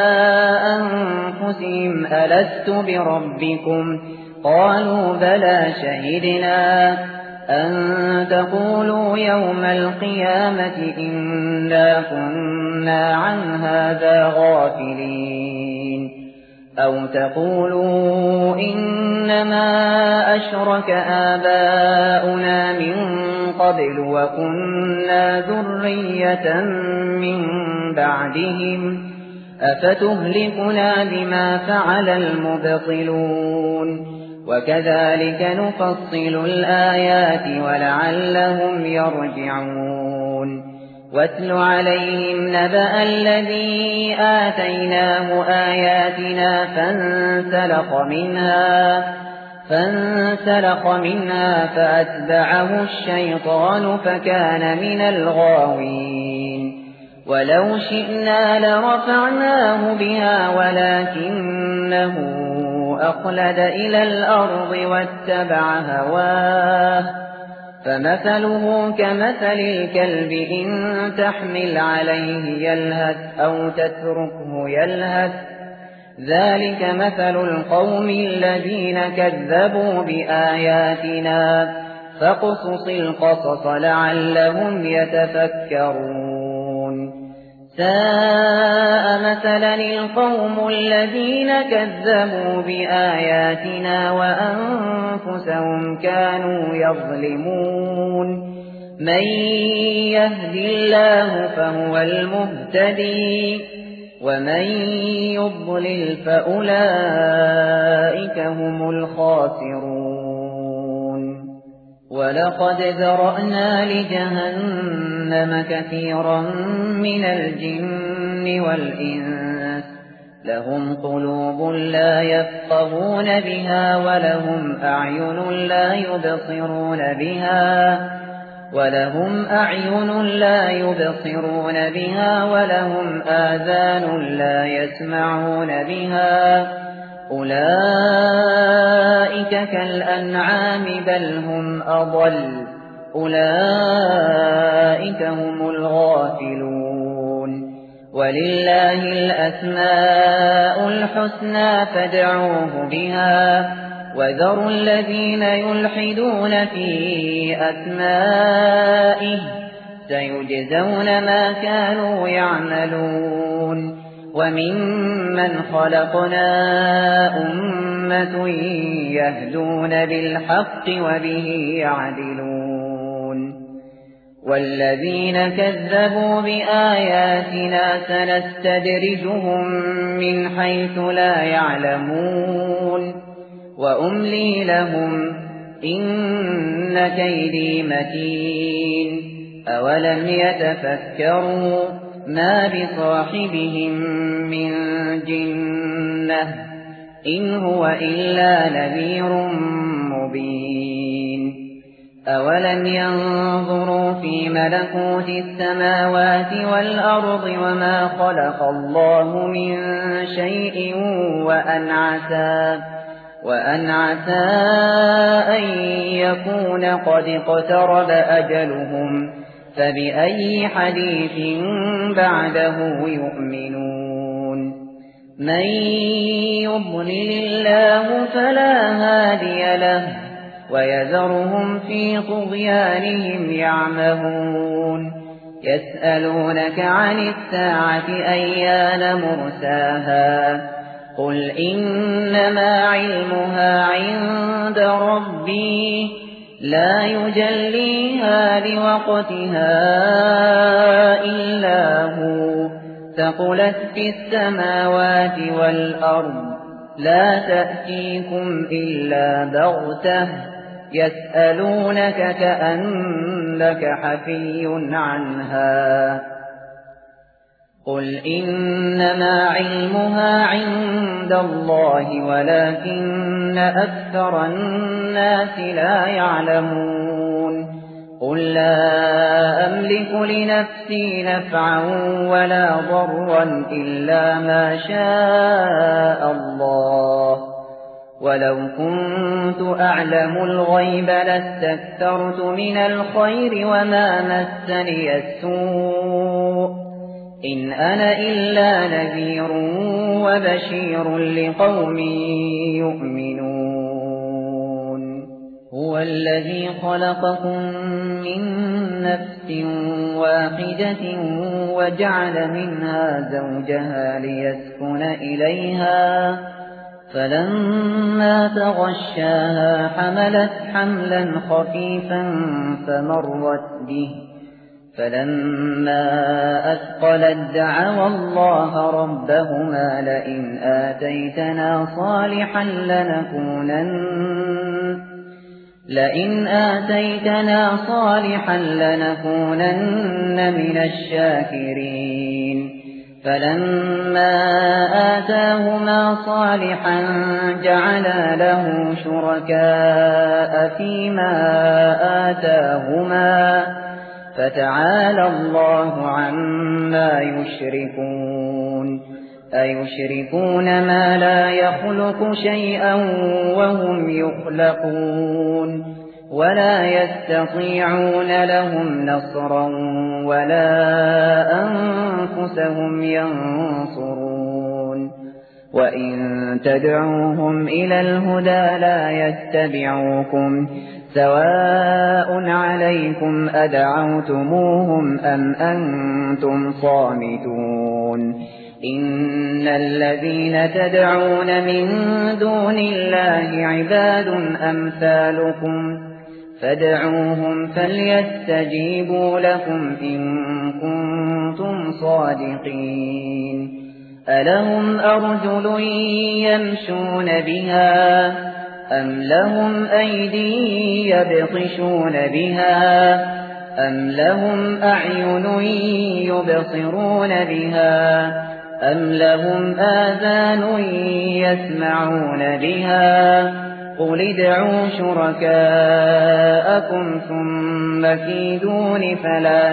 أنفسهم ألست بربكم قالوا بلى شهدنا أن تقولوا يوم القيامة إنا كنا عن هذا غافلين أو تقولوا إنما أشرك آباؤنا من قبل وكنا ذرية من بعدهم أفتهلكنا بما فعل المبطلون وكذلك نفصل الآيات ولعلهم يرجعون واتل عليهم نبأ الذي آتيناه آياتنا فانسلخ منها فانسلخ منها فأتبعه الشيطان فكان من الغاوين ولو شئنا لرفعناه بها ولكنه أخلد إلى الأرض واتبع هواه فمثله كمثل الكلب إن تحمل عليه يلهث أو تتركه يلهث ذلك مثل القوم الذين كذبوا بآياتنا فاقصص القصص لعلهم يتفكرون ساء مثلا القوم الذين كذبوا بآياتنا وأنفسهم كانوا يظلمون من يهد الله فهو المهتدي ومن يضلل فأولئك هم الخاسرون ولقد ذرأنا لجهنم كثيرا من الجن والإنس لهم قلوب لا يفقهون بها ولهم أعين لا يبصرون بها ولهم أعين لا يبصرون بها ولهم آذان لا يسمعون بها أولئك كالأنعام بل هم أضل أولئك هم الغافلون ولله الأسماء الحسنى فادعوه بها وذروا الذين يلحدون في أسمائه سيجزون ما كانوا يعملون وممن خلقنا أمة يهدون بالحق وبه يعدلون والذين كذبوا بآياتنا سنستدرجهم من حيث لا يعلمون وأملي لهم إن كيدي متين أولم يتفكروا ما بصاحبهم من جنة إن هو إلا نذير مبين أولم ينظروا في ملكوت السماوات والأرض وما خلق الله من شيء وأن عسى وأن عسى أن يكون قد اقترب أجلهم فبأي حديث بعده يؤمنون من يضلل الله فلا هادي له ويذرهم في طغيانهم يعمهون يسألونك عن الساعة أيان مرساها قل إنما علمها عند ربي لا يجليها لوقتها إلا هو ثقلت في السماوات والأرض لا تأتيكم إلا بغتة يسألونك كأنك حفي عنها قل إنما علمها عند الله ولكن أكثر الناس لا يعلمون قل لا أملك لنفسي نفعا ولا ضرا إلا ما شاء الله ولو كنت أعلم الغيب لاستكثرت من الخير وما مسني السوء إن أنا إلا نذير وبشير لقوم يؤمنون هو الذي خلقكم من نفس واحدة وجعل منها زوجها ليسكن إليها فلما تغشاها حملت حملا خفيفا فمرت به فلما أثقلت دعوا الله ربهما لئن آتيتنا صالحا لنكونن لئن آتيتنا صالحا لنكونن من الشاكرين فلما آتاهما صالحا جعلا له شركاء فيما آتاهما فتعالى الله عما يشركون أيشركون ما لا يخلق شيئا وهم يخلقون ولا يستطيعون لهم نصرا ولا أنفسهم ينصرون وإن تدعوهم إلى الهدى لا يتبعوكم سواء عليكم أدعوتموهم أم أنتم صامتون إن الذين تدعون من دون الله عباد أمثالكم فادعوهم فليستجيبوا لكم إن كنتم صادقين ألهم أرجل يمشون بها أم لهم أيدي يبطشون بها أم لهم أعين يبصرون بها أم لهم آذان يسمعون بها قل ادعوا شركاءكم ثم كيدون فلا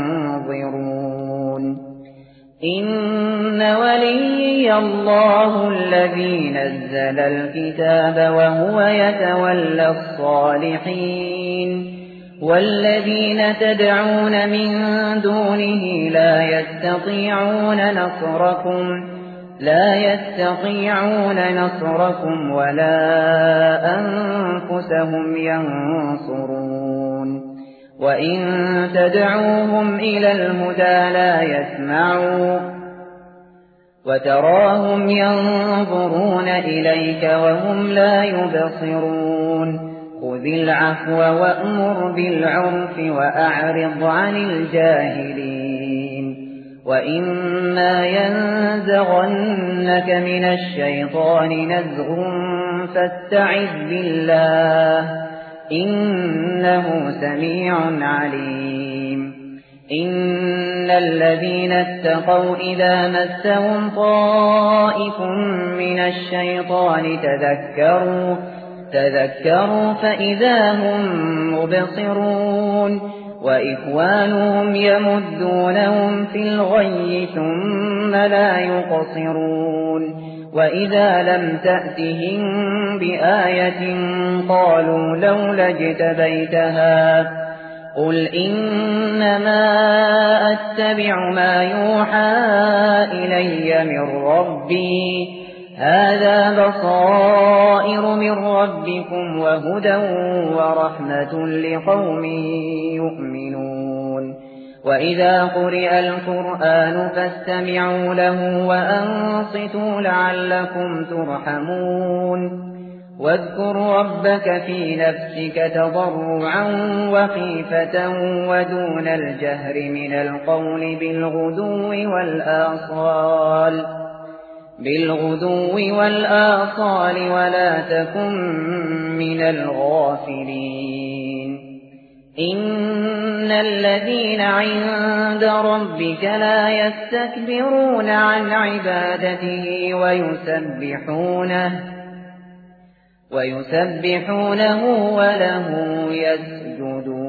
تنظرون إن ولي الله الذي نزل الكتاب وهو يتولى الصالحين والذين تدعون من دونه لا يستطيعون نصركم لا يستطيعون نصركم ولا أنفسهم ينصرون وإن تدعوهم إلى الهدى لا يسمعوا وتراهم ينظرون إليك وهم لا يبصرون خذ العفو وأمر بالعرف وأعرض عن الجاهلين وإما ينزغنك من الشيطان نزغ فاستعذ بالله إنه سميع عليم إن الذين اتقوا إذا مسهم طائف من الشيطان تذكروا تذكروا فإذا هم مبصرون وإخوانهم يمدونهم في الغي ثم لا يقصرون وإذا لم تأتهم بآية قالوا لولا اجتبيتها قل إنما أتبع ما يوحى إلي من ربي هذا بصائر من ربكم وهدى ورحمة لقوم يؤمنون وإذا قرئ القرآن فاستمعوا له وأنصتوا لعلكم ترحمون واذكر ربك في نفسك تضرعا وخيفة ودون الجهر من القول بالغدو والآصال بالغدو والآصال ولا تكن من الغافلين إن الذين عند ربك لا يستكبرون عن عبادته ويسبحونه ويسبحونه وله يسجدون